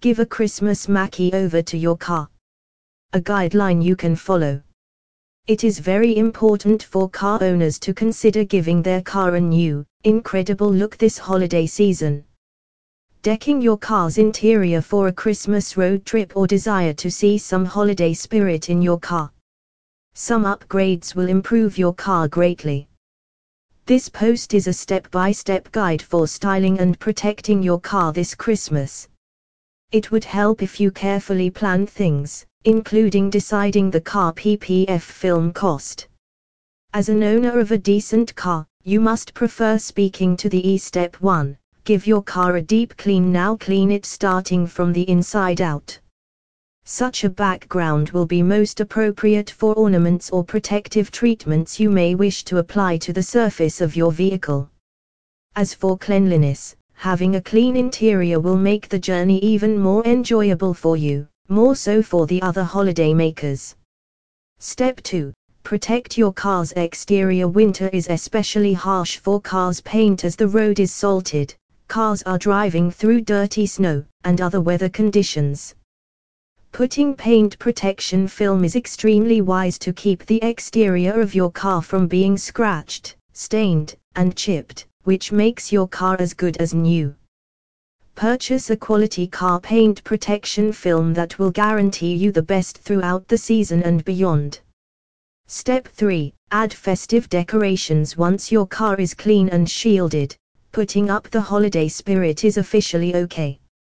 Give a Christmas makeover to your car. A guideline you can follow. It is very important for car owners to consider giving their car a new, incredible look this holiday season. Decking your car's interior for a Christmas road trip or desire to see some holiday spirit in your car. Some upgrades will improve your car greatly. This post is a step-by-step guide for styling and protecting your car this Christmas. It would help if you carefully plan things, including deciding the car PPF film cost. As an owner of a decent car, you must prefer speaking to the Step 1. Give your car a deep clean now. Clean it starting from the inside out. Such a background will be most appropriate for ornaments or protective treatments you may wish to apply to the surface of your vehicle. As for cleanliness, having a clean interior will make the journey even more enjoyable for you, more so for the other holiday makers. Step 2. Protect your car's exterior. Winter is especially harsh for cars' paint as the road is salted. Cars are driving through dirty snow and other weather conditions. Putting paint protection film is extremely wise to keep the exterior of your car from being scratched, stained, and chipped, which makes your car as good as new. Purchase a quality car paint protection film that will guarantee you the best throughout the season and beyond. Step 3. Add festive decorations. Once your car is clean and shielded, putting up the holiday spirit is officially okay.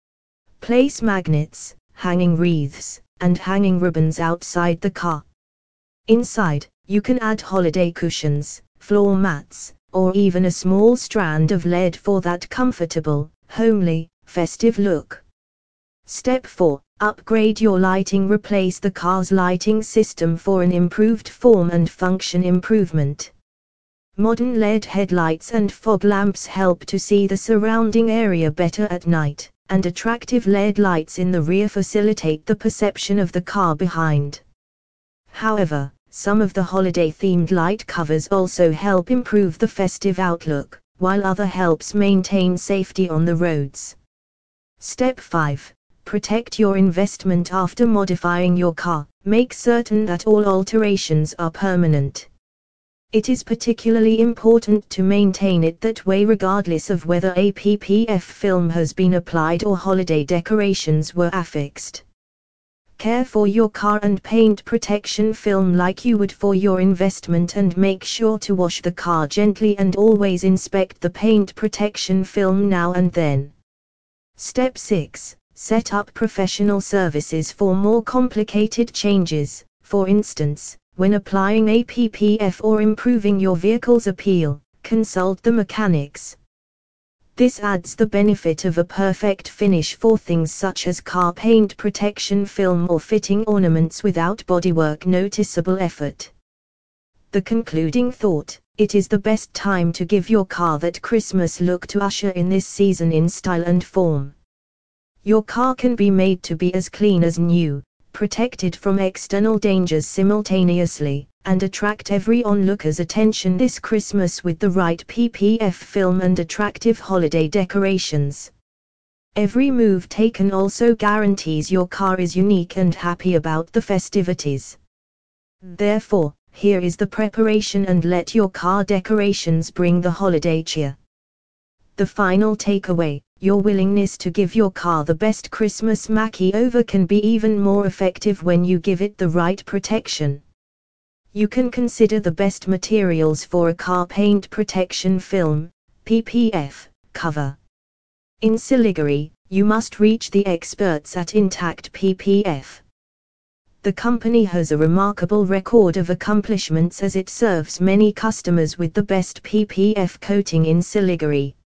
Place magnets, hanging wreaths, and hanging ribbons outside the car. Inside, you can add holiday cushions, floor mats, or even a small strand of LED for that comfortable, homely, festive look. Step 4. Upgrade your lighting. Replace the car's lighting system for an improved form and function improvement. Modern LED headlights and fog lamps help to see the surrounding area better at night, and attractive LED lights in the rear facilitate the perception of the car behind. However, some of the holiday-themed light covers also help improve the festive outlook, while other helps maintain safety on the roads. Step 5. Protect your investment. After modifying your car, make certain that all alterations are permanent. It is particularly important to maintain it that way regardless of whether a PPF film has been applied or holiday decorations were affixed. Care for your car and paint protection film like you would for your investment, and make sure to wash the car gently and always inspect the paint protection film now and then. Step 6. Set up professional services for more complicated changes. For instance, when applying a PPF or improving your vehicle's appeal, consult the mechanics. This adds the benefit of a perfect finish for things such as car paint protection film or fitting ornaments without bodywork noticeable effort. The concluding thought: it is the best time to give your car that Christmas look to usher in this season in style and form. Your car can be made to be as clean as new, protected from external dangers simultaneously, and attract every onlooker's attention this Christmas with the right PPF film and attractive holiday decorations. Every move taken also guarantees your car is unique and happy about the festivities. Therefore, here is the preparation, and let your car decorations bring the holiday cheer. The final takeaway: your willingness to give your car the best Christmas makeover can be even more effective when you give it the right protection. You can consider the best materials for a car paint protection film, PPF, cover. In Siliguri, you must reach the experts at Intact PPF. The company has a remarkable record of accomplishments as it serves many customers with the best PPF coating in Siliguri.